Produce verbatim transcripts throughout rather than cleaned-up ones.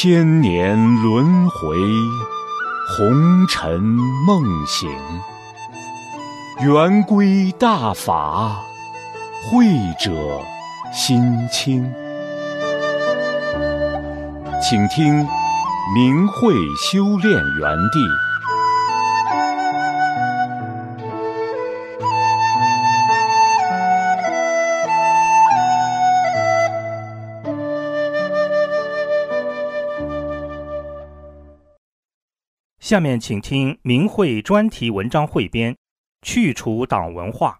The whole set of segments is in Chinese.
千年轮回，红尘梦醒，圆规大法，慧者心清。请听明慧修炼园地。 下面请听明慧专题文章汇编，去除党文化。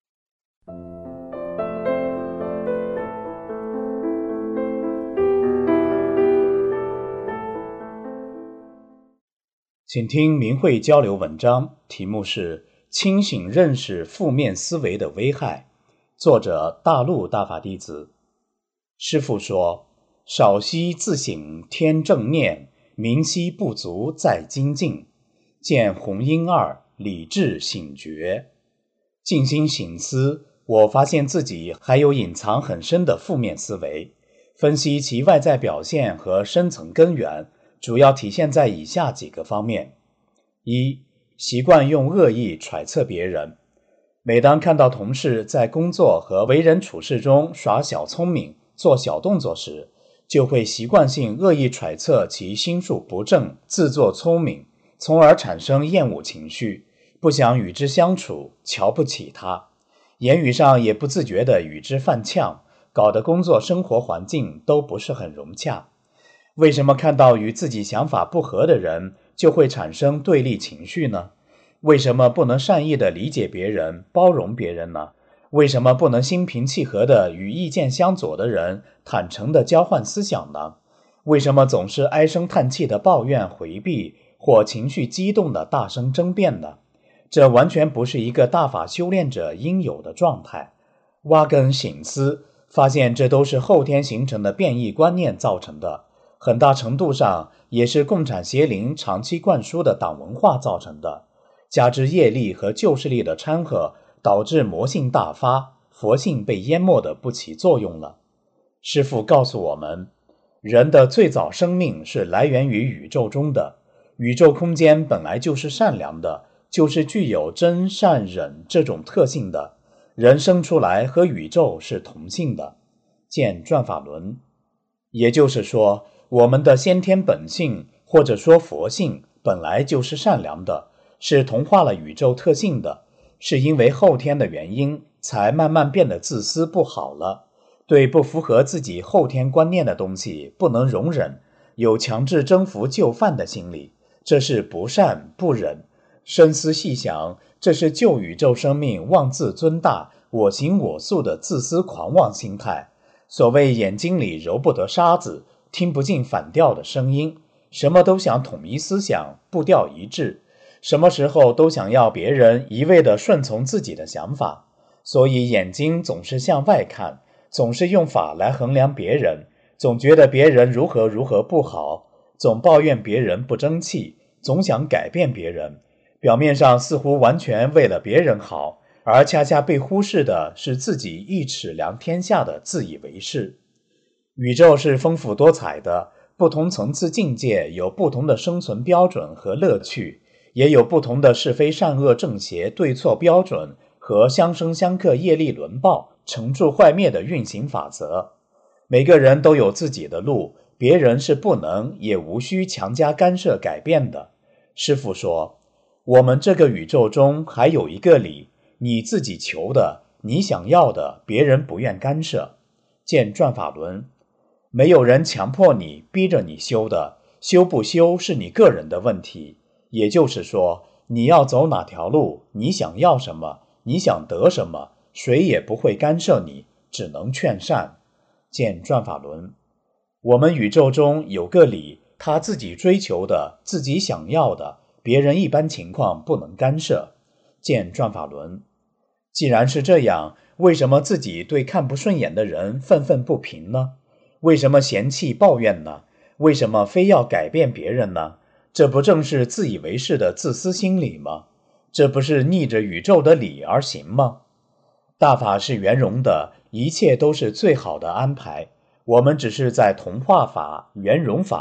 请听明慧交流文章，题目是清醒认识负面思维的危害，作者大陆大法弟子。师父说，少息自省添正念，明晰不足再精进，见红阴二，理智醒觉。静心省思，我发现自己还有隐藏很深的负面思维，分析其外在表现和深层根源，主要体现在以下几个方面。一、习惯用恶意揣测别人。每当看到同事在工作和为人处事中耍小聪明、做小动作时，就会习惯性恶意揣测其心术不正、自作聪明，从而产生厌恶情绪，不想与之相处，瞧不起他，言语上也不自觉地与之犯呛，搞得工作生活环境都不是很融洽。为什么看到与自己想法不合的人就会产生对立情绪呢？为什么不能善意地理解别人、包容别人呢？为什么不能心平气和地与意见相左的人坦诚地交换思想呢？为什么总是唉声叹气地抱怨回避，或情绪激动地大声争辩呢？这完全不是一个大法修炼者应有的状态。挖根省思，发现这都是后天形成的变异观念造成的，很大程度上也是共产邪灵长期灌输的党文化造成的，加之业力和旧势力的掺和，导致魔性大发，佛性被淹没的不起作用了。师父告诉我们，人的最早生命是来源于宇宙中的，宇宙空间本来就是善良的，就是具有真善忍这种特性的，人生出来和宇宙是同性的，见转法轮。也就是说，我们的先天本性或者说佛性本来就是善良的，是同化了宇宙特性的，是因为后天的原因才慢慢变得自私不好了，对不符合自己后天观念的东西不能容忍，有强制征服就范的心理，这是不善不忍。深思细想，这是旧宇宙生命妄自尊大、我行我素的自私狂妄心态。所谓眼睛里揉不得沙子，听不进反调的声音，什么都想统一思想，步调一致，什么时候都想要别人一味地顺从自己的想法，所以眼睛总是向外看，总是用法来衡量别人，总觉得别人如何如何不好，总抱怨别人不争气，总想改变别人，表面上似乎完全为了别人好，而恰恰被忽视的是自己一尺量天下的自以为是。宇宙是丰富多彩的，不同层次境界有不同的生存标准和乐趣，也有不同的是非善恶正邪对错标准和相生相克业力轮报成住坏灭的运行法则。每个人都有自己的路，别人是不能也无需强加干涉改变的。师父说，我们这个宇宙中还有一个理，你自己求的，你想要的，别人不愿干涉。见转法轮。没有人强迫你逼着你修的，修不修是你个人的问题。也就是说，你要走哪条路，你想要什么，你想得什么，谁也不会干涉你，只能劝善。见转法轮。我们宇宙中有个理，他自己追求的，自己想要的，别人一般情况不能干涉。见转法轮。既然是这样，为什么自己对看不顺眼的人愤愤不平呢？为什么嫌弃抱怨呢？为什么非要改变别人呢？这不正是自以为是的自私心理吗？这不是逆着宇宙的理而行吗？大法是圆融的，一切都是最好的安排，我们只是在同化法、圆融法，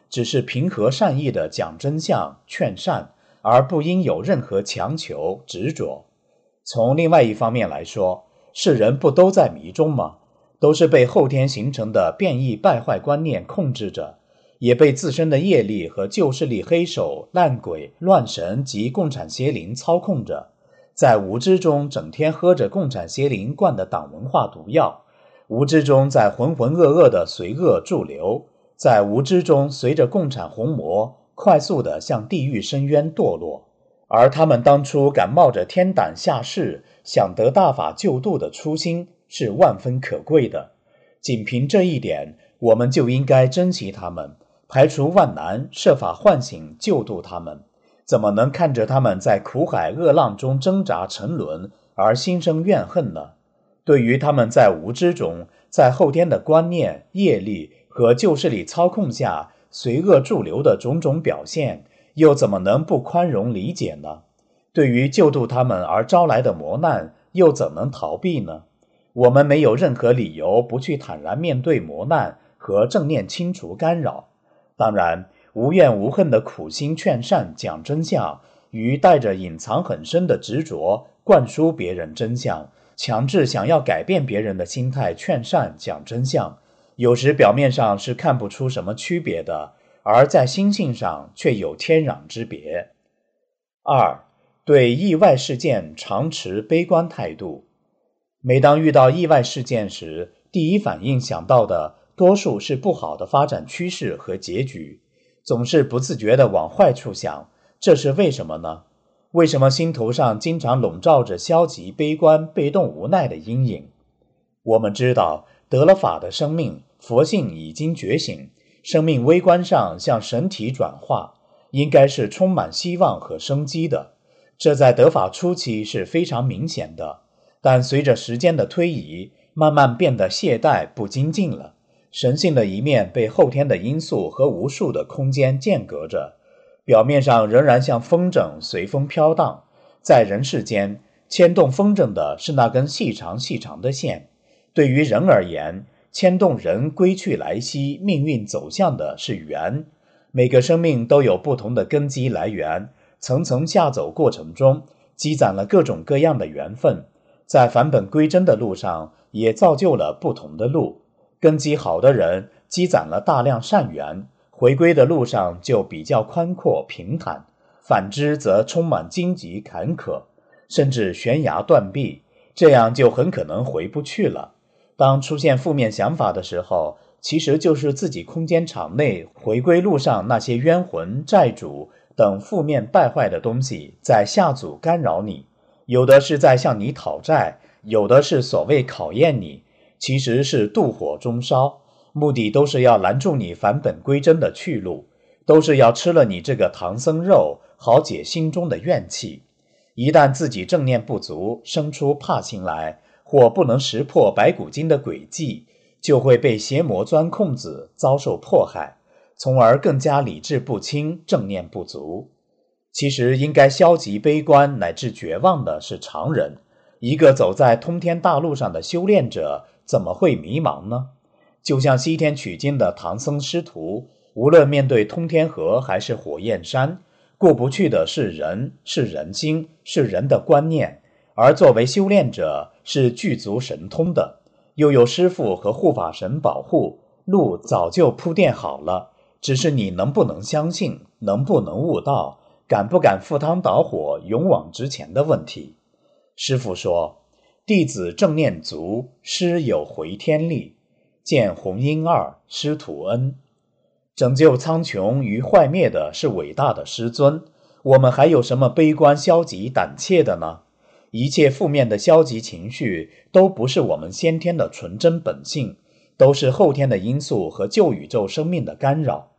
只是平和善意的讲真相、劝善，而不应有任何强求、执着。从另外一方面来说，世人不都在迷中吗？都是被后天形成的变异败坏观念控制着，也被自身的业力和旧势力黑手、烂鬼、乱神及共产邪灵操控着，在无知中整天喝着共产邪灵灌的党文化毒药，无知中在浑浑噩噩的随恶驻留，在无知中随着共产红魔快速地向地狱深渊堕落。而他们当初敢冒着天胆下世，想得大法救度的初心是万分可贵的。仅凭这一点，我们就应该珍惜他们，排除万难，设法唤醒救度他们。怎么能看着他们在苦海恶浪中挣扎沉沦而心生怨恨呢？对于他们在无知中，在后天的观念、业力和旧势力操控下随恶驻留的种种表现，又怎么能不宽容理解呢？对于救度他们而招来的磨难，又怎能逃避呢？我们没有任何理由不去坦然面对磨难和正念清除干扰。当然，无怨无恨的苦心劝善讲真相，与带着隐藏很深的执着灌输别人真相，强制想要改变别人的心态劝善讲真相，有时表面上是看不出什么区别的，而在心性上却有天壤之别。二，对意外事件常持悲观态度。每当遇到意外事件时，第一反应想到的多数是不好的发展趋势和结局，总是不自觉地往坏处想，这是为什么呢？为什么心头上经常笼罩着消极、悲观、被动、无奈的阴影？我们知道，得了法的生命，佛性已经觉醒，生命微观上向神体转化，应该是充满希望和生机的。这在得法初期是非常明显的，但随着时间的推移，慢慢变得懈怠不精进了。神性的一面被后天的因素和无数的空间间隔着，表面上仍然像风筝随风飘荡。在人世间，牵动风筝的是那根细长细长的线。对于人而言，牵动人归去来兮，命运走向的是缘。每个生命都有不同的根基来源，层层下走过程中，积攒了各种各样的缘分，在返本归真的路上，也造就了不同的路。根基好的人积攒了大量善缘，回归的路上就比较宽阔平坦，反之则充满荆棘坎坷，甚至悬崖断壁，这样就很可能回不去了。当出现负面想法的时候，其实就是自己空间场内回归路上那些冤魂、债主等负面败坏的东西在下阻干扰你，有的是在向你讨债，有的是所谓考验你，其实是妒火中烧，目的都是要拦住你返本归真的去路，都是要吃了你这个唐僧肉，好解心中的怨气。一旦自己正念不足，生出怕心来，或不能识破白骨精的诡计，就会被邪魔钻空子，遭受迫害，从而更加理智不清，正念不足。其实应该消极悲观乃至绝望的是常人，一个走在通天大路上的修炼者怎么会迷茫呢？就像西天取经的唐僧师徒，无论面对通天河还是火焰山，过不去的是人，是人心，是人的观念。而作为修炼者，是具足神通的，又有师父和护法神保护，路早就铺垫好了，只是你能不能相信，能不能悟道，敢不敢赴汤蹈火，勇往直前的问题。师父说，弟子正念足，师有回天力，见红婴二，师徒恩。拯救苍穹于坏灭的是伟大的师尊，我们还有什么悲观消极胆怯的呢？一切负面的消极情绪都不是我们先天的纯真本性，都是后天的因素和旧宇宙生命的干扰。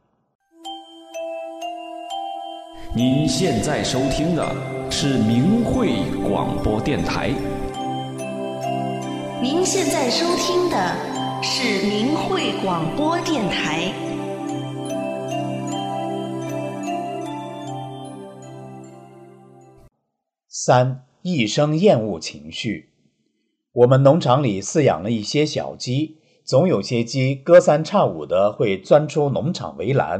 您现在收听的是明慧广播电台。 您现在收听的是明慧广播电台。 三、一生厌恶情绪。我们农场里饲养了一些小鸡，总有些鸡隔三差五的会钻出农场围栏，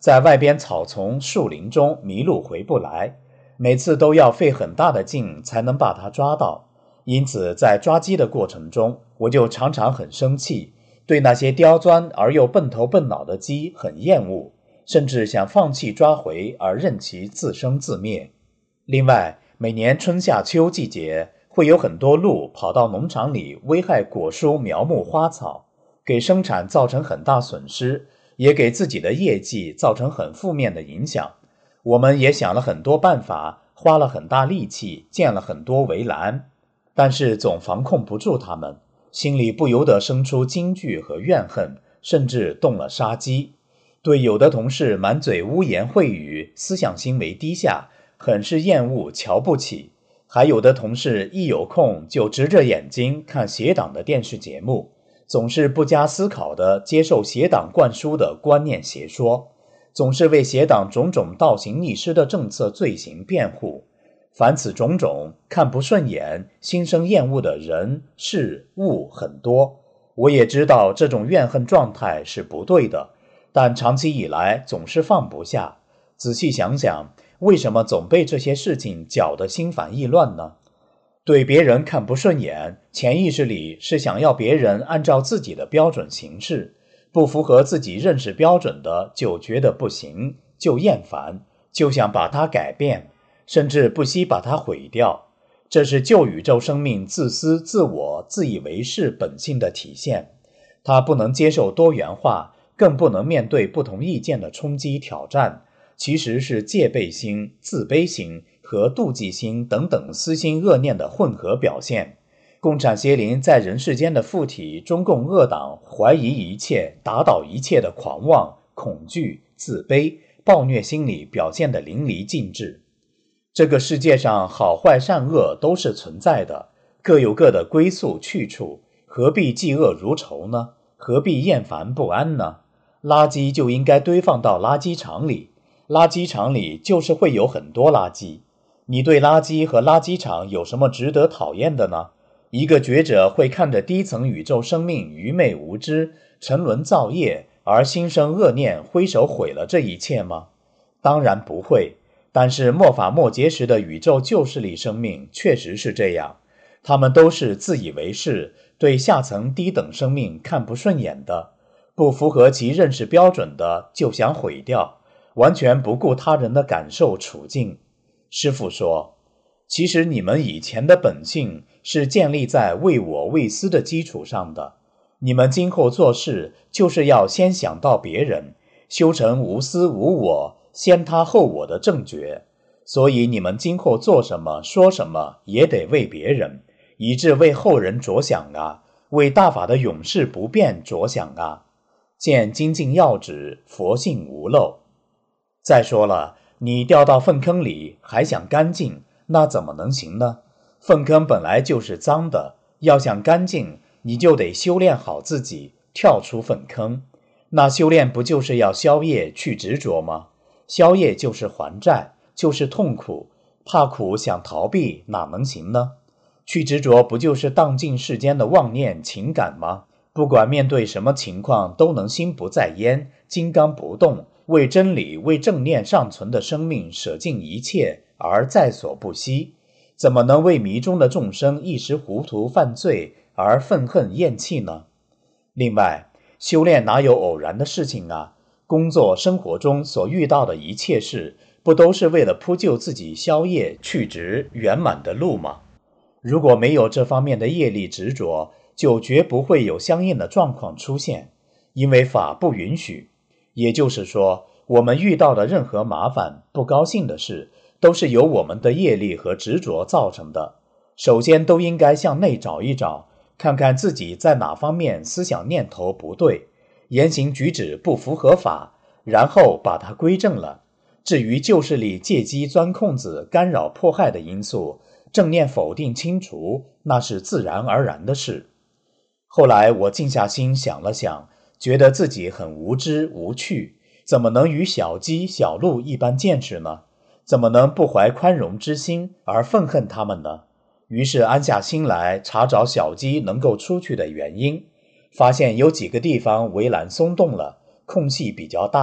在外边草丛树林中迷路回不来，每次都要费很大的劲才能把它抓到。因此在抓鸡的过程中，我就常常很生气，对那些刁钻而又笨头笨脑的鸡很厌恶，甚至想放弃抓回而任其自生自灭。另外，每年春夏秋季节会有很多鹿跑到农场里危害果蔬苗木花草，给生产造成很大损失，也给自己的业绩造成很负面的影响。我们也想了很多办法，花了很大力气，建了很多围栏，但是总防控不住他们，心里不由得生出惊惧和怨恨，甚至动了杀机。对有的同事满嘴污言秽语，思想行为低下，很是厌恶瞧不起。还有的同事一有空就直着眼睛看邪党的电视节目，总是不加思考地接受邪党灌输的观念邪说，总是为邪党种种倒行逆施的政策罪行辩护。凡此种种，看不顺眼、心生厌恶的人、事、物很多。我也知道这种怨恨状态是不对的，但长期以来总是放不下。仔细想想，为什么总被这些事情搅得心烦意乱呢？对别人看不顺眼，潜意识里是想要别人按照自己的标准行事，不符合自己认识标准的就觉得不行，就厌烦，就想把它改变，甚至不惜把它毁掉。这是旧宇宙生命自私自我自以为是本性的体现。它不能接受多元化，更不能面对不同意见的冲击挑战，其实是戒备心、自卑心和妒忌心等等私心恶念的混合表现。共产邪灵在人世间的附体中共恶党怀疑一切、打倒一切的狂妄、恐惧、自卑、暴虐心理表现得淋漓尽致。这个世界上好坏善恶都是存在的，各有各的归宿去处，何必嫉恶如仇呢？何必厌烦不安呢？垃圾就应该堆放到垃圾场里，垃圾场里就是会有很多垃圾。你对垃圾和垃圾场有什么值得讨厌的呢？一个觉者会看着低层宇宙生命愚昧无知、沉沦造业而心生恶念，挥手毁了这一切吗？当然不会。但是末法末节时的宇宙旧势力生命确实是这样，他们都是自以为是，对下层低等生命看不顺眼的，不符合其认识标准的就想毁掉，完全不顾他人的感受处境。师父说，其实你们以前的本性是建立在为我为私的基础上的，你们今后做事就是要先想到别人，修成无私无我、先他后我的正觉。所以你们今后做什么说什么也得为别人，以致为后人着想啊，为大法的永世不变着想啊。见精进要旨，佛性无漏。再说了，你掉到粪坑里还想干净，那怎么能行呢？粪坑本来就是脏的，要想干净，你就得修炼好自己，跳出粪坑。那修炼不就是要消业去执着吗？消业就是还债，就是痛苦，怕苦想逃避哪能行呢？去执着不就是荡尽世间的妄念情感吗？不管面对什么情况都能心不在焉，金刚不动，为真理为正念尚存的生命舍尽一切而在所不惜，怎么能为迷中的众生一时糊涂犯罪而愤恨厌弃呢？另外，修炼哪有偶然的事情啊？工作生活中所遇到的一切事，不都是为了铺就自己消业去执圆满的路吗？如果没有这方面的业力执着，就绝不会有相应的状况出现，因为法不允许。也就是说，我们遇到的任何麻烦、不高兴的事，都是由我们的业力和执着造成的。首先都应该向内找一找，看看自己在哪方面思想念头不对，言行举止不符合法，然后把它归正了。至于旧势力借机钻空子、干扰迫害的因素，正念否定清除，那是自然而然的事。后来我静下心想了想，觉得自己很无知无趣，怎么能与小鸡小鹿一般见识呢？怎么能不怀宽容之心而愤恨他们呢？于是安下心来查找小鸡能够出去的原因，发现有几个地方围栏松动了，空隙比较大，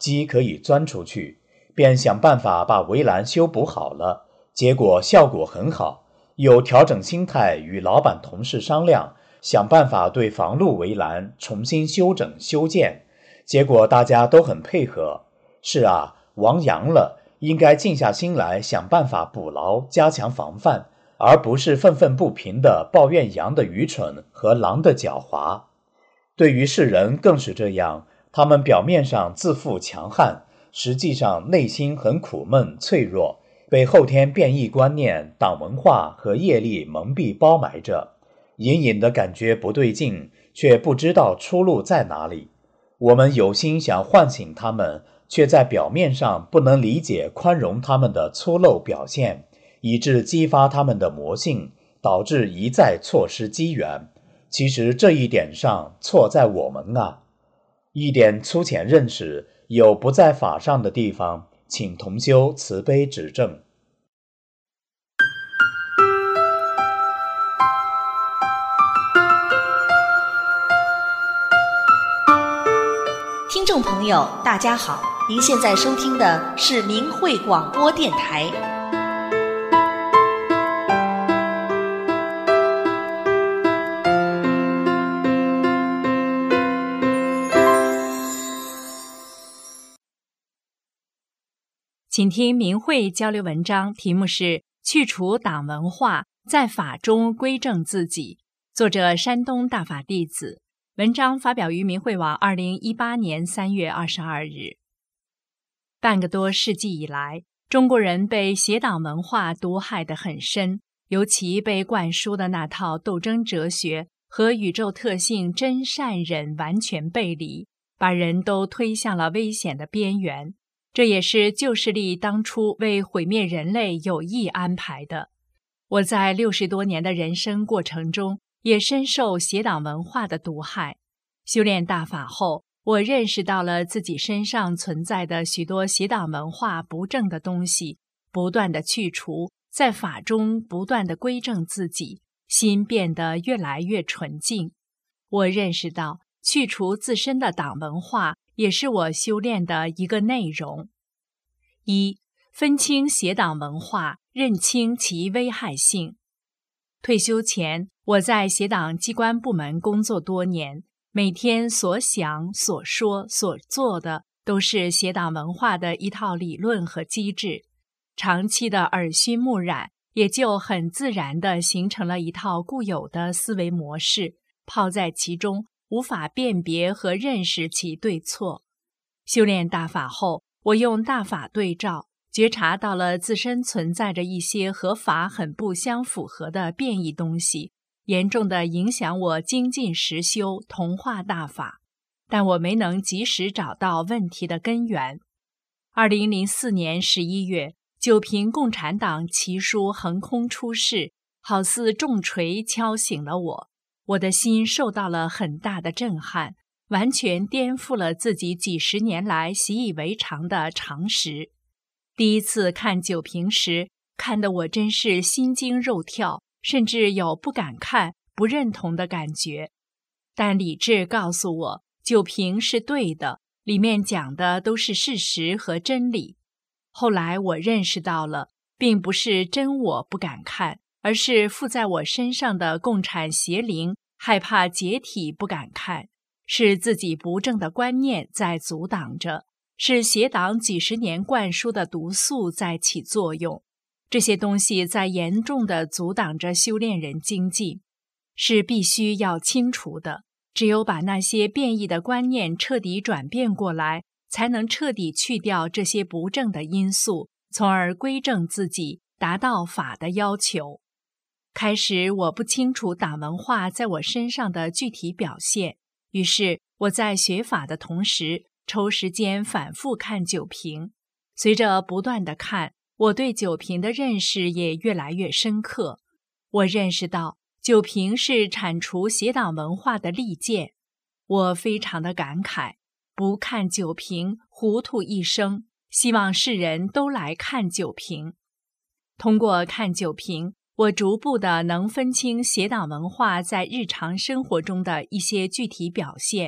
鸡可以钻出去，便想办法把围栏修补好了，结果效果很好。又调整心态，与老板同事商量，想办法对房路围栏重新修整修建，结果大家都很配合。是啊，亡羊了，应该静下心来想办法捕牢，加强防范，而不是愤愤不平地抱怨羊的愚蠢和狼的狡猾。对于世人更是这样，他们表面上自负强悍，实际上内心很苦闷脆弱，被后天变异观念、党文化和业力蒙蔽包埋着，隐隐的感觉不对劲，却不知道出路在哪里。我们有心想唤醒他们，却在表面上不能理解宽容他们的粗陋表现，以致激发他们的魔性，导致一再错失机缘。其实这一点上错在我们啊！一点粗浅认识，有不在法上的地方，请同修慈悲指正。 听众朋友，大家好，您现在收听的是明慧广播电台。 请听明慧交流文章，题目是去除党文化，在法中归正自己，作者山东大法弟子。文章发表于明慧网二零一八年三月二十二日。半个多世纪以来，中国人被邪党文化毒害得很深，尤其被灌输的那套斗争哲学和宇宙特性真善忍完全背离，把人都推向了危险的边缘。这也是旧势力当初为毁灭人类有意安排的。我在六十多年的人生过程中，也深受邪党文化的毒害。修炼大法后，我认识到了自己身上存在的许多邪党文化不正的东西，不断的去除，在法中不断的归正自己，心变得越来越纯净。我认识到，去除自身的党文化也是我修炼的一个内容。一、分清邪党文化，认清其危害性。退休前，我在邪党机关部门工作多年，每天所想、所说、所做的都是邪党文化的一套理论和机制，长期的耳熏目染，也就很自然地形成了一套固有的思维模式，泡在其中，无法辨别和认识其对错。修炼大法后，我用大法对照，觉察到了自身存在着一些和法很不相符合的变异东西，严重地影响我精进实修同化大法，但我没能及时找到问题的根源。二零零四年十一月，九平共产党旗书横空出世，好似重锤敲醒了我，我的心受到了很大的震撼，完全颠覆了自己几十年来习以为常的常识。第一次看九平时，看得我真是心惊肉跳，甚至有不敢看、不认同的感觉。但理智告诉我，九平是对的，里面讲的都是事实和真理。后来我认识到了，并不是真我不敢看，而是附在我身上的共产邪灵害怕解体不敢看，是自己不正的观念在阻挡着，是邪党几十年灌输的毒素在起作用。这些东西在严重地阻挡着修炼人精进，是必须要清除的。只有把那些变异的观念彻底转变过来，才能彻底去掉这些不正的因素，从而归正自己，达到法的要求。开始我不清楚党文化在我身上的具体表现，于是我在学法的同时，抽时间反复看九平。随着不断的看，我对九平的认识也越来越深刻。我认识到九平是铲除邪党文化的利剑，我非常的感慨，不看九平，糊涂一生，希望世人都来看九平。通过看九平，我逐步的能分清邪党文化在日常生活中的一些具体表现，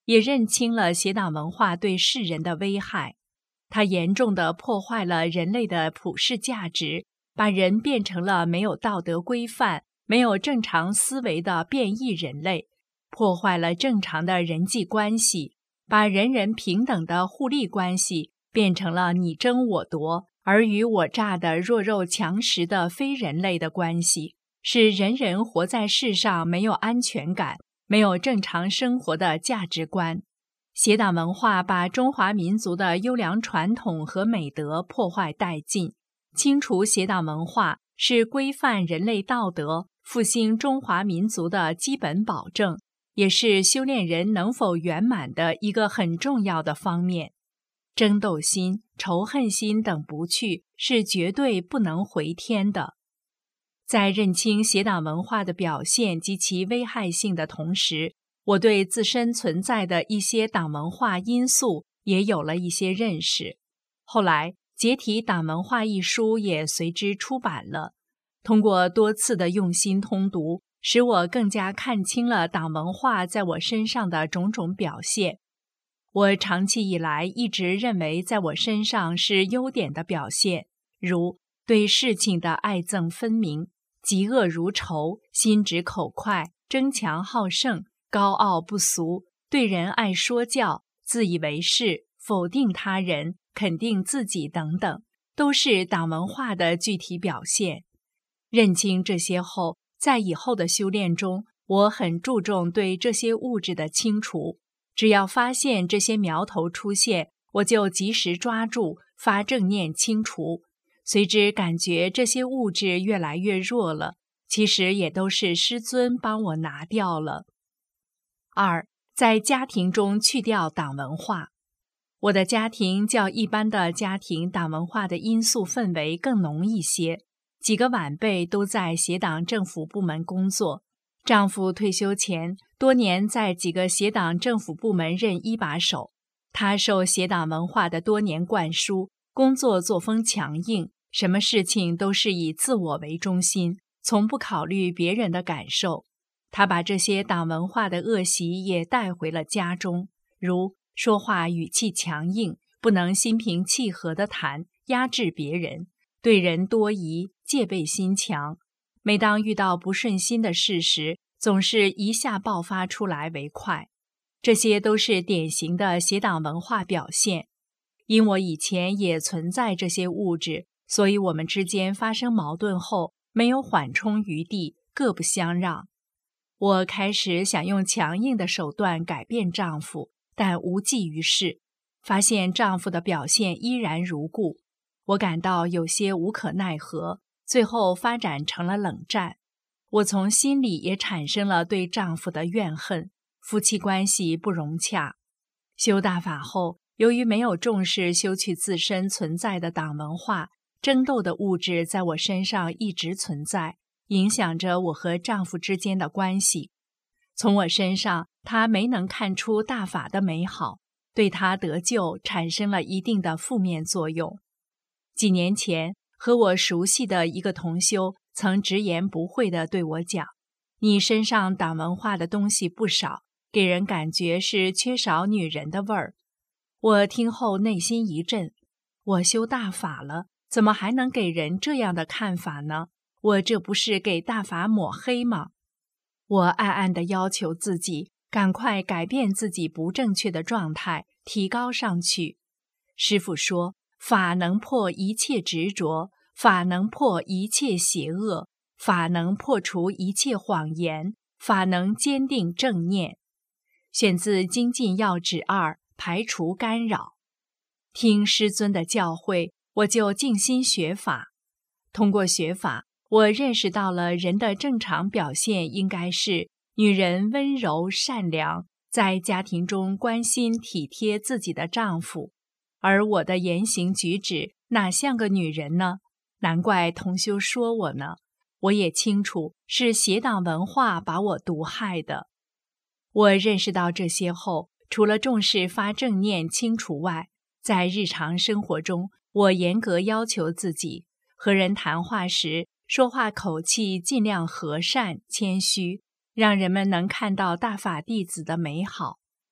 也认清了邪党文化对世人的危害。它严重地破坏了人类的普世价值，把人变成了没有道德规范、没有正常思维的变异人类，破坏了正常的人际关系，把人人平等的互利关系变成了你争我夺、尔虞我诈的弱肉强食的非人类的关系，使人人活在世上没有安全感，没有正常生活的价值观。邪党文化把中华民族的优良传统和美德破坏殆尽。清除邪党文化是规范人类道德、复兴中华民族的基本保证，也是修炼人能否圆满的一个很重要的方面。争斗心、仇恨心等不去是绝对不能回天的。在认清邪党文化的表现及其危害性的同时，我对自身存在的一些党文化因素也有了一些认识。后来，《解体党文化》一书也随之出版了。通过多次的用心通读，使我更加看清了党文化在我身上的种种表现。我长期以来一直认为在我身上是优点的表现，如对事情的爱憎分明、嫉恶如仇、心直口快、争强好胜、高傲不俗、对人爱说教、自以为是、否定他人、肯定自己等等，都是党文化的具体表现。认清这些后，在以后的修炼中，我很注重对这些物质的清除。只要发现这些苗头出现，我就及时抓住，发正念清除。随之感觉这些物质越来越弱了，其实也都是师尊帮我拿掉了。二，在家庭中去掉党文化。我的家庭较一般的家庭党文化的因素氛围更浓一些，几个晚辈都在邪党政府部门工作。丈夫退休前多年在几个邪党政府部门任一把手，他受邪党文化的多年灌输，工作作风强硬，什么事情都是以自我为中心，从不考虑别人的感受。他把这些党文化的恶习也带回了家中，如说话语气强硬，不能心平气和地谈，压制别人，对人多疑，戒备心强。每当遇到不顺心的事时，总是一下爆发出来为快。这些都是典型的邪党文化表现。因我以前也存在这些物质，所以我们之间发生矛盾后，没有缓冲余地，各不相让。我开始想用强硬的手段改变丈夫，但无济于事。发现丈夫的表现依然如故，我感到有些无可奈何，最后发展成了冷战。我从心里也产生了对丈夫的怨恨，夫妻关系不融洽。修大法后，由于没有重视修去自身存在的党文化，争斗的物质在我身上一直存在，影响着我和丈夫之间的关系。从我身上，他没能看出大法的美好，对他得救产生了一定的负面作用。几年前，和我熟悉的一个同修曾直言不讳地对我讲：“你身上党文化的东西不少，给人感觉是缺少女人的味儿。”我听后内心一震，我修大法了，怎么还能给人这样的看法呢？我这不是给大法抹黑吗？我暗暗地要求自己赶快改变自己不正确的状态，提高上去。师父说，法能破一切执着，法能破一切邪恶，法能破除一切谎言，法能坚定正念。选自《精进要旨二》，排除干扰。听师尊的教诲，我就静心学法。通过学法，我认识到了人的正常表现应该是女人温柔善良，在家庭中关心体贴自己的丈夫，而我的言行举止哪像个女人呢？难怪同修说我呢。我也清楚是邪党文化把我毒害的。我认识到这些后，除了重视发正念清除外，在日常生活中，我严格要求自己，和人谈话时，说话口气尽量和善谦虚，让人们能看到大法弟子的美好。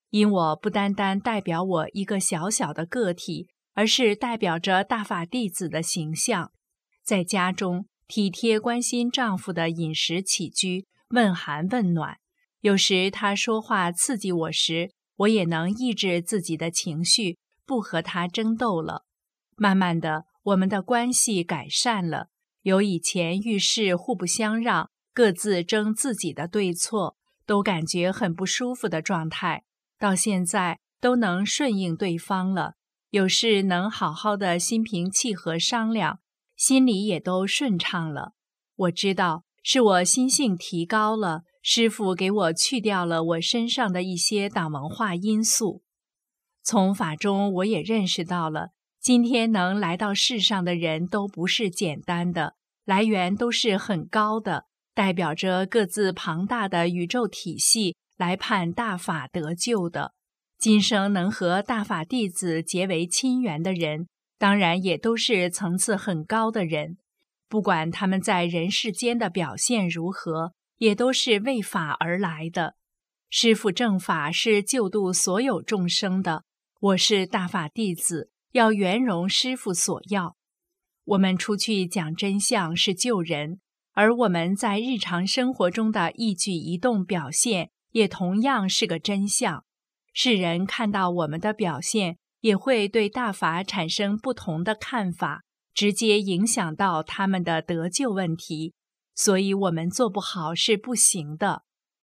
因我不单单代表我一个小小的个体，而是代表着大法弟子的形象，在家中体贴关心丈夫的饮食起居，问寒问暖。有时他说话刺激我时，我也能抑制自己的情绪，不和他争斗了。慢慢的，我们的关系改善了，由以前遇事互不相让，各自争自己的对错，都感觉很不舒服的状态，到现在都能顺应对方了，有事能好好的心平气和商量，心里也都顺畅了。我知道是我心性提高了，师父给我去掉了我身上的一些党文化因素。从法中我也认识到了，今天能来到世上的人都不是简单的，来源都是很高的，代表着各自庞大的宇宙体系来判大法得救的。今生能和大法弟子结为亲缘的人，当然也都是层次很高的人，不管他们在人世间的表现如何，也都是为法而来的。师父正法是救度所有众生的，我是大法弟子，要圆融师父所要。我们出去讲真相是救人，而我们在日常生活中的一举一动表现也同样是个真相。世人看到我们的表现，也会对大法产生不同的看法，直接影响到他们的得救问题，所以我们做不好是不行的。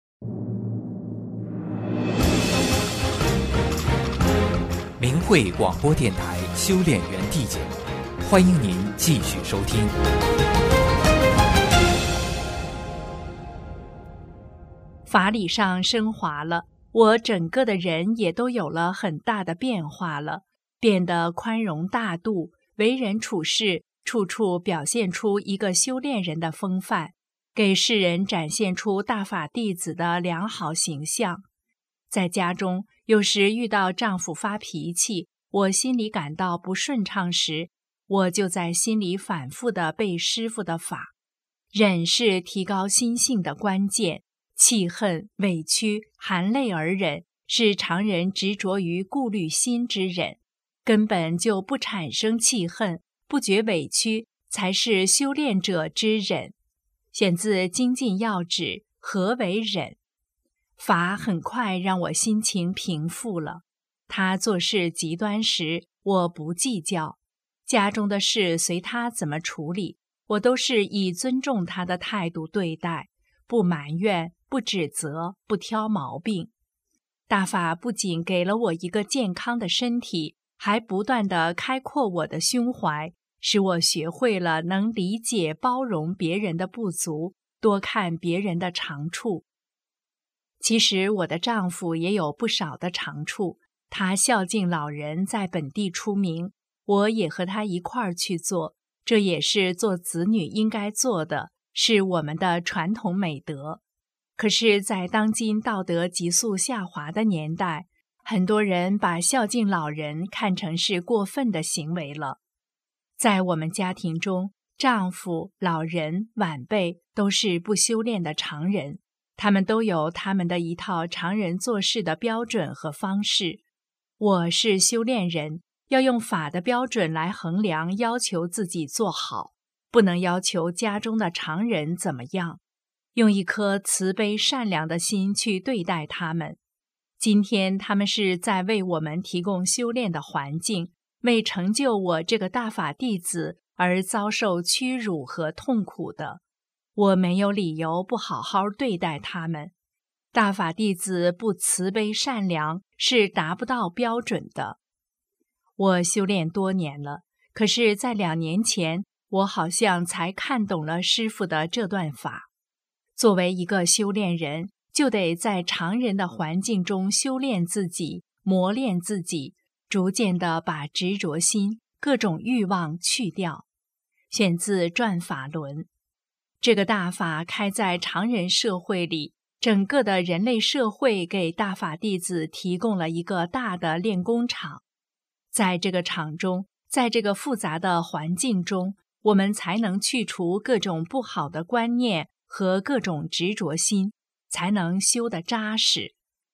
明慧广播电台修炼园地节目，欢迎您继续收听。 法理上升华了，我整个的人也都有了很大的变化了，变得宽容大度，为人处事处处表现出一个修炼人的风范，给世人展现出大法弟子的良好形象。在家中，有时遇到丈夫发脾气，我心里感到不顺畅时，我就在心里反复地背师父的法。忍是提高心性的关键，气恨、委屈、含泪而忍，是常人执着于顾虑心之忍，根本就不产生气恨，不觉委屈，才是修炼者之忍。选自《精进要旨》，何为忍？法很快让我心情平复了。他做事极端时，我不计较，家中的事随他怎么处理，我都是以尊重他的态度对待，不埋怨，不指责，不挑毛病。大法不仅给了我一个健康的身体，还不断地开阔我的胸怀，使我学会了能理解包容别人的不足，多看别人的长处。其实我的丈夫也有不少的长处，他孝敬老人，在本地出名，我也和他一块儿去做，这也是做子女应该做的，是我们的传统美德。可是在当今道德急速下滑的年代，很多人把孝敬老人看成是过分的行为了。在我们家庭中，丈夫、老人、晚辈都是不修炼的常人，他们都有他们的一套常人做事的标准和方式。我是修炼人，要用法的标准来衡量，要求自己做好，不能要求家中的常人怎么样，用一颗慈悲善良的心去对待他们。今天他们是在为我们提供修炼的环境，为成就我这个大法弟子而遭受屈辱和痛苦的，我没有理由不好好对待他们。大法弟子不慈悲善良是达不到标准的。我修炼多年了，可是在两年前，我好像才看懂了师父的这段法。作为一个修炼人，就得在常人的环境中修炼自己，磨练自己，逐渐地把执着心、各种欲望去掉。选自《转法轮》。这个大法开在常人社会里，整个的人类社会给大法弟子提供了一个大的练功场。在这个场中，在这个复杂的环境中，我们才能去除各种不好的观念和各种执着心，才能修得扎实。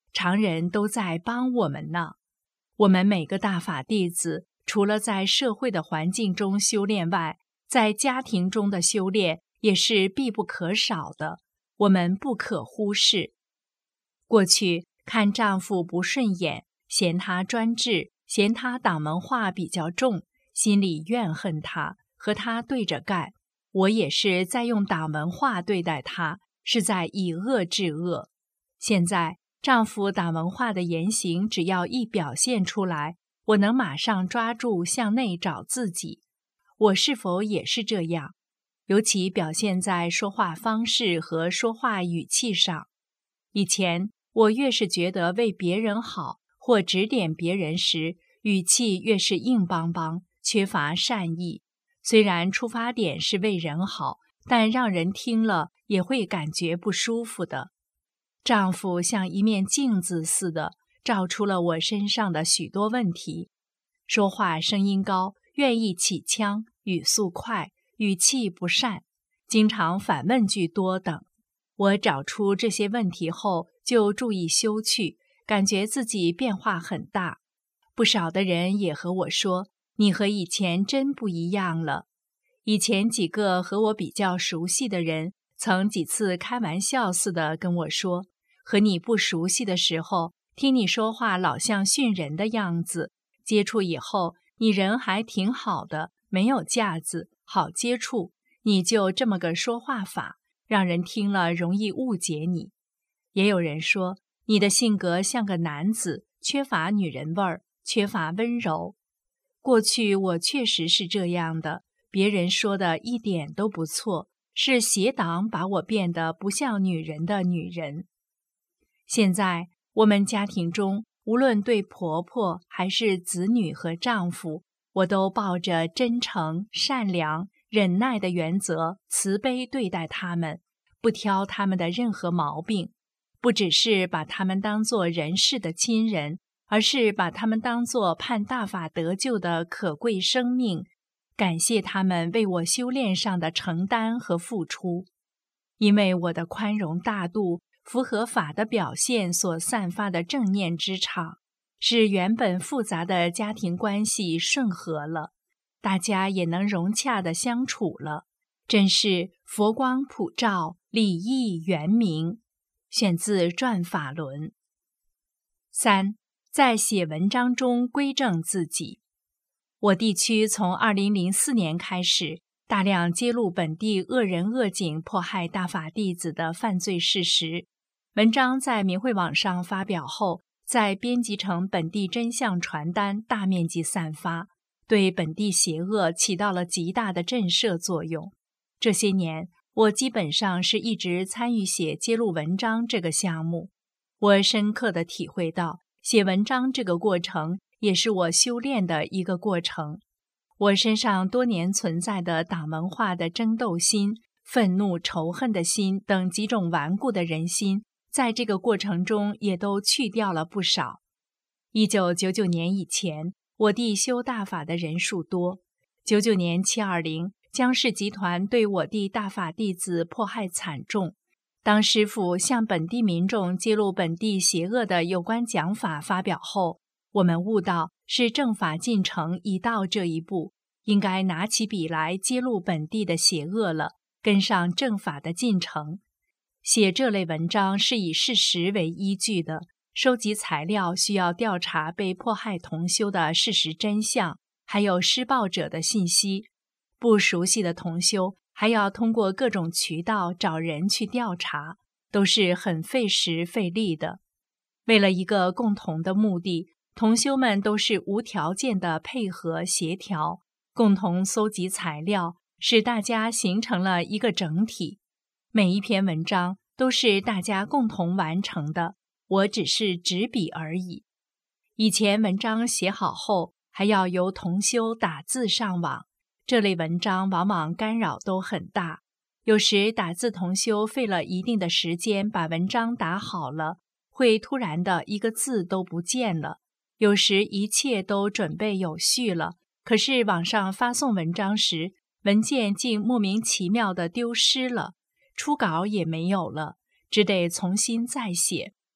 常人都在帮我们呢。我们每个大法弟子，除了在社会的环境中修炼外，在家庭中的修炼也是必不可少的，我们不可忽视。过去看丈夫不顺眼，嫌他专制，嫌他党文化比较重，心里怨恨他，和他对着干。我也是在用党文化对待他，是在以恶制恶。现在丈夫党文化的言行只要一表现出来，我能马上抓住向内找自己，我是否也是这样？尤其表现在说话方式和说话语气上。以前我越是觉得为别人好或指点别人时，语气越是硬邦邦，缺乏善意。虽然出发点是为人好，但让人听了也会感觉不舒服的。丈夫像一面镜子似的，照出了我身上的许多问题。说话声音高，愿意起腔，语速快，语气不善，经常反问句多等。我找出这些问题后，就注意修去，感觉自己变化很大。不少的人也和我说，你和以前真不一样了。以前几个和我比较熟悉的人，曾几次开玩笑似的跟我说，和你不熟悉的时候，听你说话老像训人的样子，接触以后，你人还挺好的，没有架子，好接触，你就这么个说话法，让人听了容易误解你。也有人说，你的性格像个男子，缺乏女人味儿，缺乏温柔。过去我确实是这样的，别人说的一点都不错，是邪党把我变得不像女人的女人。现在我们家庭中，无论对婆婆还是子女和丈夫，我都抱着真诚、善良、忍耐的原则，慈悲对待他们，不挑他们的任何毛病，不只是把他们当作人世的亲人，而是把他们当作盼大法得救的可贵生命，感谢他们为我修炼上的承担和付出。因为我的宽容大度，符合法的表现所散发的正念之场，使原本复杂的家庭关系顺和了，大家也能融洽地相处了，真是佛光普照，礼义圆明。选自《转法轮》。三，在写文章中归正自己。我地区从二零零四年开始，大量揭露本地恶人恶警迫害大法弟子的犯罪事实。文章在明慧网上发表后，再编辑成本地真相传单，大面积散发，对本地邪恶起到了极大的震慑作用。这些年，我基本上是一直参与写揭露文章这个项目。我深刻地体会到，写文章这个过程也是我修炼的一个过程。我身上多年存在的党文化的争斗心、愤怒仇恨的心等几种顽固的人心，在这个过程中也都去掉了不少。一九九九年以前，我地修大法的人数多。九九年七二零，江氏集团对我地大法弟子迫害惨重。当师父向本地民众揭露本地邪恶的有关讲法发表后，我们悟到是正法进程已到这一步，应该拿起笔来揭露本地的邪恶了，跟上正法的进程。写这类文章是以事实为依据的，收集材料需要调查被迫害同修的事实真相，还有施暴者的信息。不熟悉的同修还要通过各种渠道找人去调查，都是很费时费力的。为了一个共同的目的，同修们都是无条件的配合协调，共同搜集材料，使大家形成了一个整体。每一篇文章都是大家共同完成的，我只是执笔而已。以前文章写好后，还要由同修打字上网，这类文章往往干扰都很大。有时打字同修费了一定的时间把文章打好了，会突然的一个字都不见了。有时一切都准备有序了，可是网上发送文章时，文件竟莫名其妙地丢失了，初稿也没有了，只得重新再写。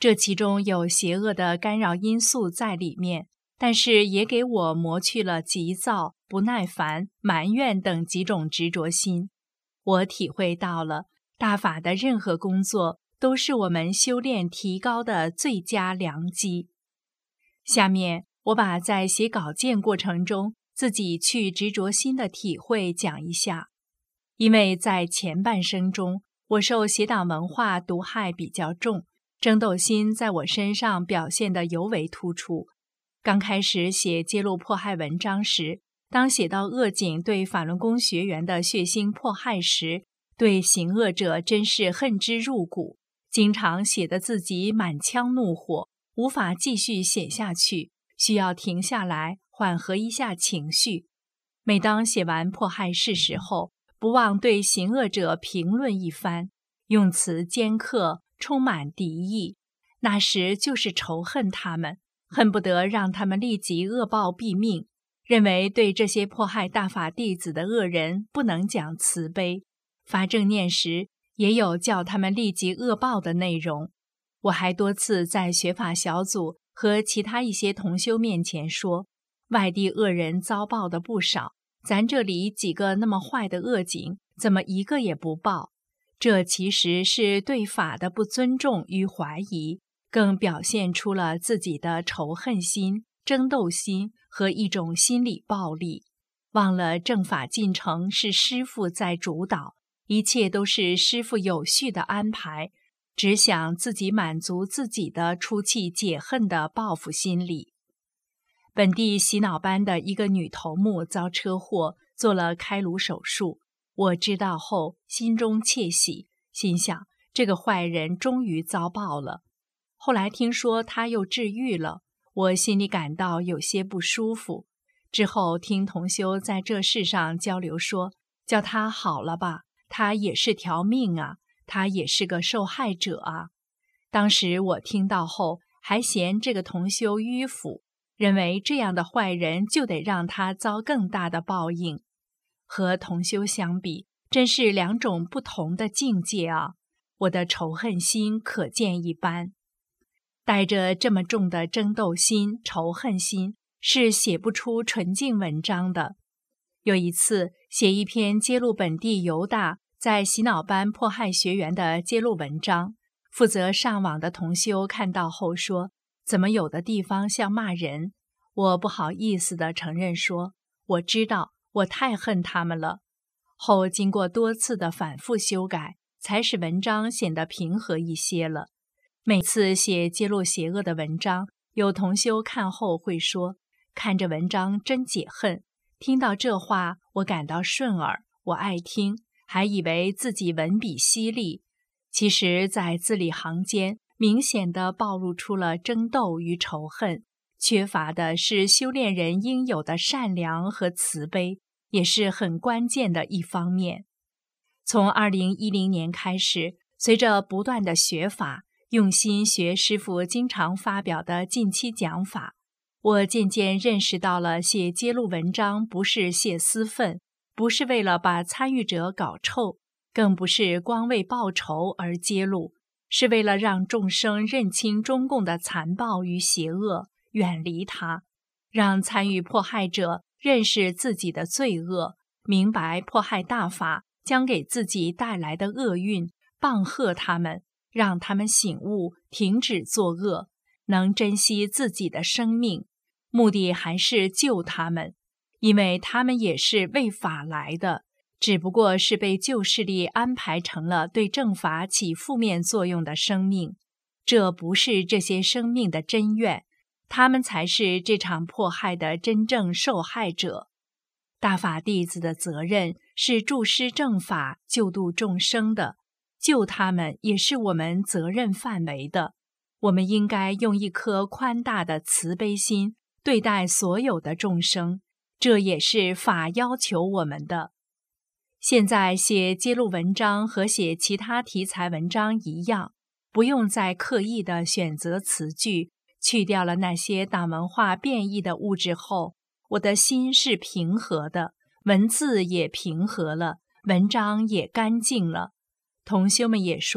这其中有邪恶的干扰因素在里面，但是也给我磨去了急躁、不耐烦、埋怨等几种执着心。我体会到了大法的任何工作都是我们修炼提高的最佳良机。下面我把在写稿件过程中自己去执着心的体会讲一下。因为在前半生中，我受邪党文化毒害比较重，争斗心在我身上表现得尤为突出。刚开始写揭露迫害文章时，当写到恶警对法轮功学员的血腥迫害时，对行恶者真是恨之入骨，经常写得自己满腔怒火，无法继续写下去，需要停下来缓和一下情绪。每当写完迫害事实后，不忘对行恶者评论一番，用词尖刻，充满敌意，那时就是仇恨他们，恨不得让他们立即恶报毙命，认为对这些迫害大法弟子的恶人不能讲慈悲。发正念时也有叫他们立即恶报的内容。我还多次在学法小组和其他一些同修面前说，外地恶人遭报的不少，咱这里几个那么坏的恶警，怎么一个也不报？这其实是对法的不尊重与怀疑，更表现出了自己的仇恨心、争斗心和一种心理暴力。忘了正法进程是师父在主导，一切都是师父有序的安排，只想自己满足自己的出气解恨的报复心理。本地洗脑班的一个女头目遭车祸，做了开颅手术。我知道后，心中窃喜，心想这个坏人终于遭报了。后来听说他又治愈了，我心里感到有些不舒服。之后听同修在这事上交流说，叫他好了吧，他也是条命啊，他也是个受害者啊。当时我听到后，还嫌这个同修迂腐，认为这样的坏人就得让他遭更大的报应。和同修相比，真是两种不同的境界啊！我的仇恨心可见一斑。带着这么重的争斗心、仇恨心，是写不出纯净文章的。有一次写一篇揭露本地犹大在洗脑班迫害学员的揭露文章，负责上网的同修看到后说，怎么有的地方像骂人？我不好意思地承认说，我知道我太恨他们了。后经过多次的反复修改，才使文章显得平和一些了。每次写揭露邪恶的文章，有同修看后会说，看这文章真解恨。听到这话，我感到顺耳，我爱听，还以为自己文笔犀利。其实在字里行间明显地暴露出了争斗与仇恨，缺乏的是修炼人应有的善良和慈悲，也是很关键的一方面。从二零一零年开始，随着不断的学法，用心学师父经常发表的近期讲法，我渐渐认识到了写揭露文章不是泄私愤，不是为了把参与者搞臭，更不是光为报仇而揭露，是为了让众生认清中共的残暴与邪恶，远离它，让参与迫害者认识自己的罪恶，明白迫害大法将给自己带来的厄运，棒喝他们，让他们醒悟，停止作恶，能珍惜自己的生命，目的还是救他们，因为他们也是为法来的，只不过是被旧势力安排成了对正法起负面作用的生命。这不是这些生命的真愿，他们才是这场迫害的真正受害者。大法弟子的责任是助施正法，救度众生的，救他们也是我们责任范围的。我们应该用一颗宽大的慈悲心对待所有的众生，这也是法要求我们的。现在写揭露文章和写其他题材文章一样，不用再刻意的选择词句，去掉了那些党文化变异的物质后，我的心是平和的，文字也平和了，文章也干净了。同修们也说，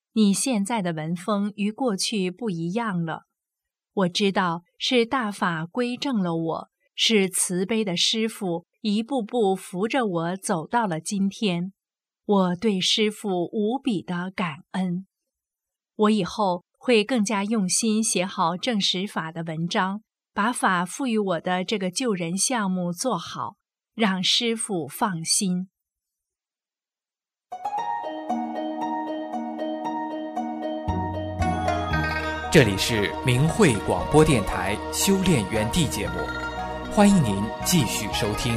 你现在的文风与过去不一样了。我知道是大法归正了我，是慈悲的师父一步步扶着我走到了今天。我对师父无比的感恩。我以后会更加用心写好正实法的文章，把法赋予我的这个救人项目做好，让师父放心。 这里是明慧广播电台修炼园地节目，欢迎您继续收听。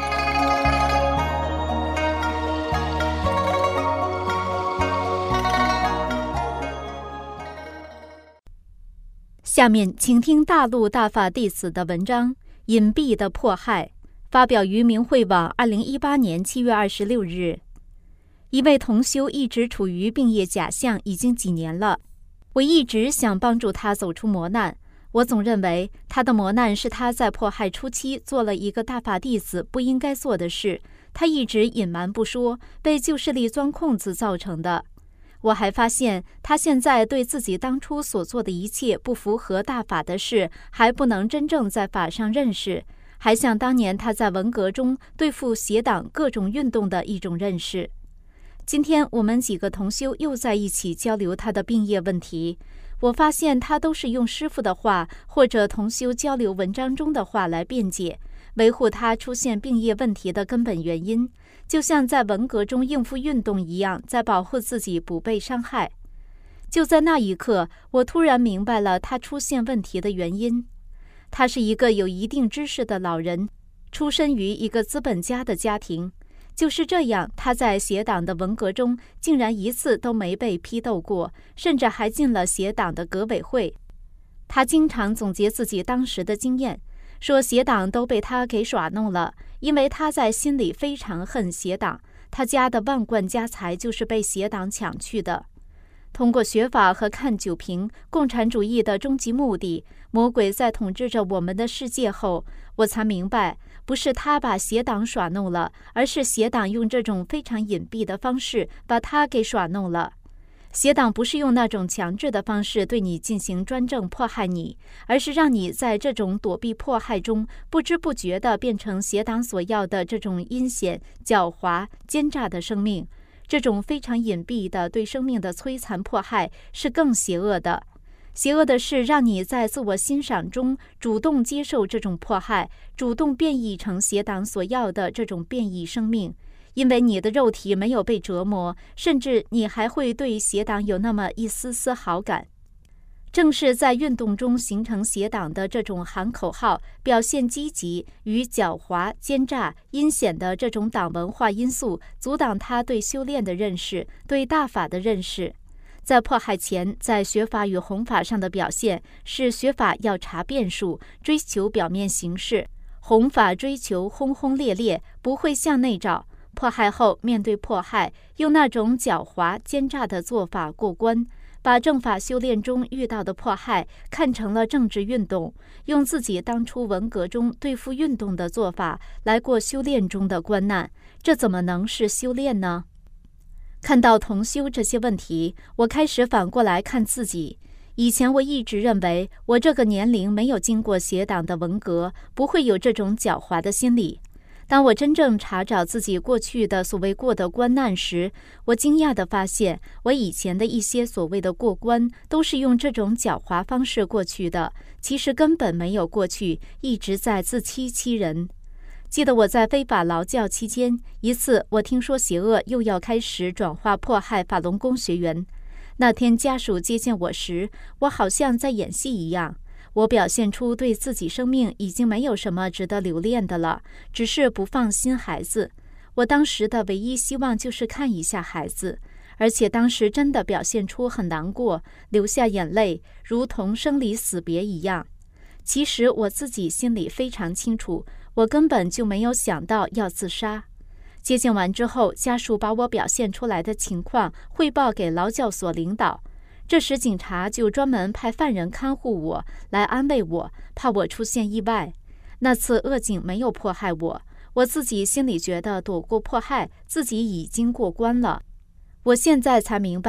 下面请听大陆大法弟子的文章《隐蔽的迫害》，发表于明慧网二零一八年七月二十六日。一位同修一直处于病业假象已经几年了，我一直想帮助他走出磨难。我总认为他的磨难是他在迫害初期做了一个大法弟子不应该做的事，他一直隐瞒不说，被旧势力钻空子造成的。我还发现他现在对自己当初所做的一切不符合大法的事，还不能真正在法上认识，还像当年他在文革中对付邪党各种运动的一种认识。今天我们几个同修又在一起交流他的病业问题，我发现他都是用师父的话或者同修交流文章中的话来辩解，维护他出现病业问题的根本原因，就像在文革中应付运动一样，在保护自己不被伤害。就在那一刻，我突然明白了他出现问题的原因。他是一个有一定知识的老人，出身于一个资本家的家庭。就是这样，他在邪党的文革中竟然一次都没被批斗过，甚至还进了邪党的革委会。他经常总结自己当时的经验，说邪党都被他给耍弄了，因为他在心里非常恨邪党，他家的万贯家财就是被邪党抢去的。通过学法和看九评，共产主义的终极目的，魔鬼在统治着我们的世界后，我才明白，不是他把邪党耍弄了，而是邪党用这种非常隐蔽的方式把他给耍弄了。邪党不是用那种强制的方式对你进行专政迫害你，而是让你在这种躲避迫害中不知不觉地变成邪党所要的这种阴险、狡猾、奸诈的生命。这种非常隐蔽的对生命的摧残迫害是更邪恶的。邪恶的是让你在自我欣赏中主动接受这种迫害，主动变异成邪党所要的这种变异生命。因为你的肉体没有被折磨，甚至你还会对邪党有那么一丝丝好感。正是在运动中形成邪党的这种喊口号、表现积极与狡猾、奸诈、阴险的这种党文化因素，阻挡他对修炼的认识、对大法的认识。在迫害前，在学法与弘法上的表现是学法要查变数，追求表面形式；弘法追求轰轰烈烈，不会向内找。迫害后面对迫害，用那种狡猾奸诈的做法过关，把正法修炼中遇到的迫害看成了政治运动，用自己当初文革中对付运动的做法来过修炼中的关难，这怎么能是修炼呢？看到同修这些问题，我开始反过来看自己。以前我一直认为我这个年龄没有经过邪党的文革，不会有这种狡猾的心理。当我真正查找自己过去的所谓过的关难时，我惊讶地发现，我以前的一些所谓的过关，都是用这种狡猾方式过去的，其实根本没有过去，一直在自欺欺人。记得我在非法劳教期间，一次我听说邪恶又要开始转化迫害法轮功学员。那天家属接见我时，我好像在演戏一样。我表现出对自己生命已经没有什么值得留恋的了，只是不放心孩子。我当时的唯一希望就是看一下孩子，而且当时真的表现出很难过，流下眼泪，如同生离死别一样。其实我自己心里非常清楚，我根本就没有想到要自杀。接见完之后，家属把我表现出来的情况汇报给劳教所领导。这时警察就专门派犯人看护我，来安慰我，怕我出现意外。那次恶警没有迫害我，我自己心里觉得躲过迫害，自己已经过关了。我现在才明白，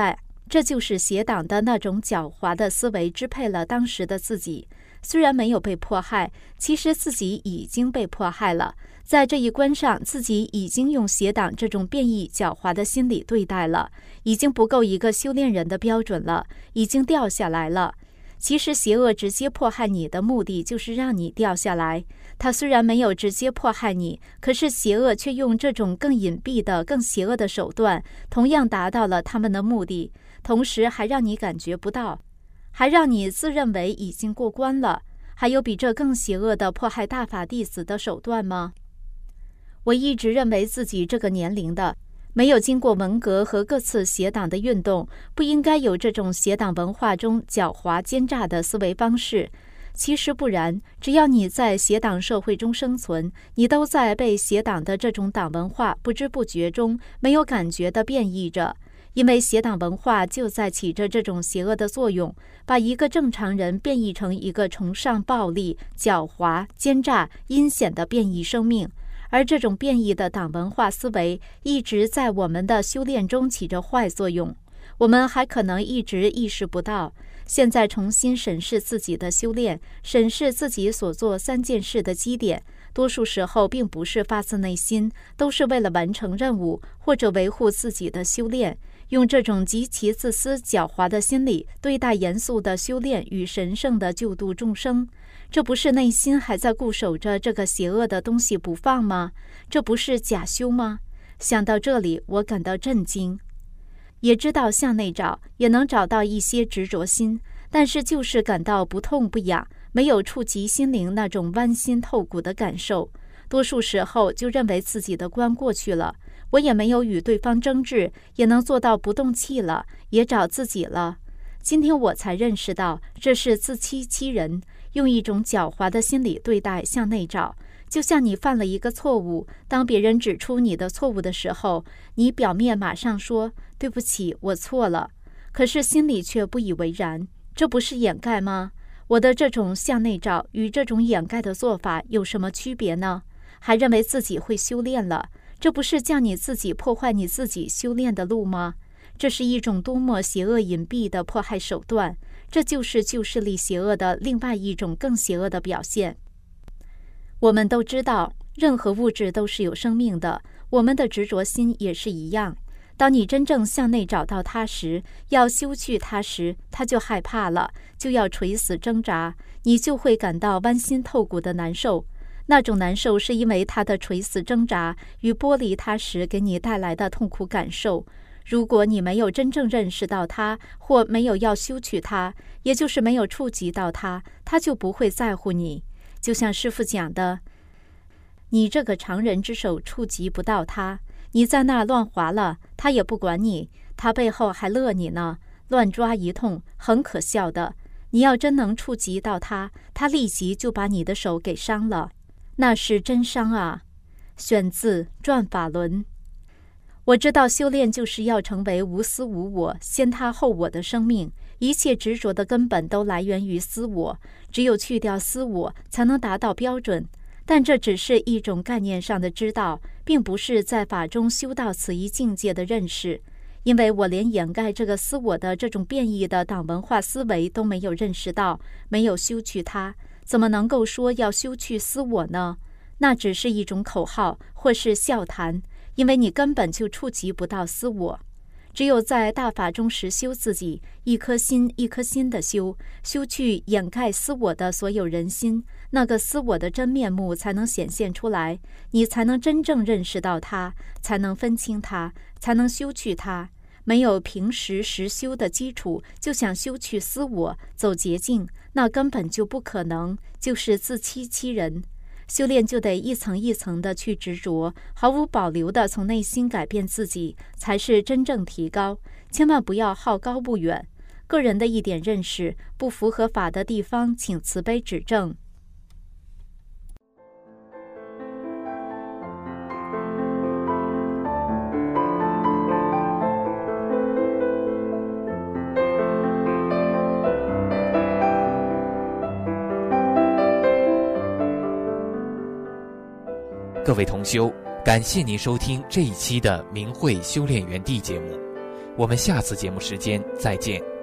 这就是邪党的那种狡猾的思维支配了当时的自己。虽然没有被迫害，其实自己已经被迫害了。在这一关上，自己已经用邪党这种变异狡猾的心理对待了，已经不够一个修炼人的标准了，已经掉下来了。其实邪恶直接迫害你的目的就是让你掉下来。他虽然没有直接迫害你，可是邪恶却用这种更隐蔽的、更邪恶的手段，同样达到了他们的目的，同时还让你感觉不到，还让你自认为已经过关了。还有比这更邪恶的迫害大法弟子的手段吗？我一直认为自己这个年龄的，没有经过文革和各次邪党的运动，不应该有这种邪党文化中狡猾奸诈的思维方式。其实不然，只要你在邪党社会中生存，你都在被邪党的这种党文化不知不觉中没有感觉地变异着。因为邪党文化就在起着这种邪恶的作用，把一个正常人变异成一个崇尚暴力、狡猾、奸诈、阴险的变异生命。而这种变异的党文化思维一直在我们的修炼中起着坏作用，我们还可能一直意识不到。现在重新审视自己的修炼，审视自己所做三件事的基点，多数时候并不是发自内心，都是为了完成任务或者维护自己的修炼。用这种极其自私狡猾的心理对待严肃的修炼与神圣的救度众生，这不是内心还在固守着这个邪恶的东西不放吗？这不是假修吗？想到这里，我感到震惊。也知道向内找也能找到一些执着心，但是就是感到不痛不痒，没有触及心灵那种剜心透骨的感受。多数时候就认为自己的关过去了，我也没有与对方争执，也能做到不动气了，也找自己了。今天我才认识到，这是自欺欺人，用一种狡猾的心理对待向内找。就像你犯了一个错误，当别人指出你的错误的时候，你表面马上说对不起，我错了，可是心里却不以为然，这不是掩盖吗？我的这种向内找与这种掩盖的做法有什么区别呢？还认为自己会修炼了，这不是叫你自己破坏你自己修炼的路吗？这是一种多么邪恶隐蔽的迫害手段，这就是旧势力邪恶的另外一种更邪恶的表现。我们都知道，任何物质都是有生命的，我们的执着心也是一样。当你真正向内找到它时，要修去它时，它就害怕了，就要垂死挣扎，你就会感到剜心透骨的难受。那种难受是因为它的垂死挣扎与剥离它时给你带来的痛苦感受。如果你没有真正认识到它，或没有要修去它，也就是没有触及到它，它就不会在乎你。就像师父讲的，你这个常人之手触及不到它，你在那儿乱划了，他也不管你，他背后还乐你呢，乱抓一通，很可笑的。你要真能触及到他，他立即就把你的手给伤了，那是真伤啊。选自《转法轮》。我知道修炼就是要成为无私无我、先他后我的生命，一切执着的根本都来源于私我，只有去掉私我，才能达到标准。但这只是一种概念上的知道，并不是在法中修到此一境界的认识。因为我连掩盖这个私我的这种变异的党文化思维都没有认识到，没有修去它，怎么能够说要修去私我呢？那只是一种口号或是笑谈，因为你根本就触及不到私我。只有在大法中实修自己，一颗心一颗心的修，修去掩盖私我的所有人心，那个私我的真面目才能显现出来，你才能真正认识到它，才能分清它，才能修去它。没有平时实修的基础，就想修去私我，走捷径，那根本就不可能，就是自欺欺人。修炼就得一层一层的去执着，毫无保留的从内心改变自己，才是真正提高。千万不要好高骛远。个人的一点认识不符合法的地方，请慈悲指正。 各位同修，感谢您收听这一期的明慧修炼园地节目。 我们下次节目时间再见。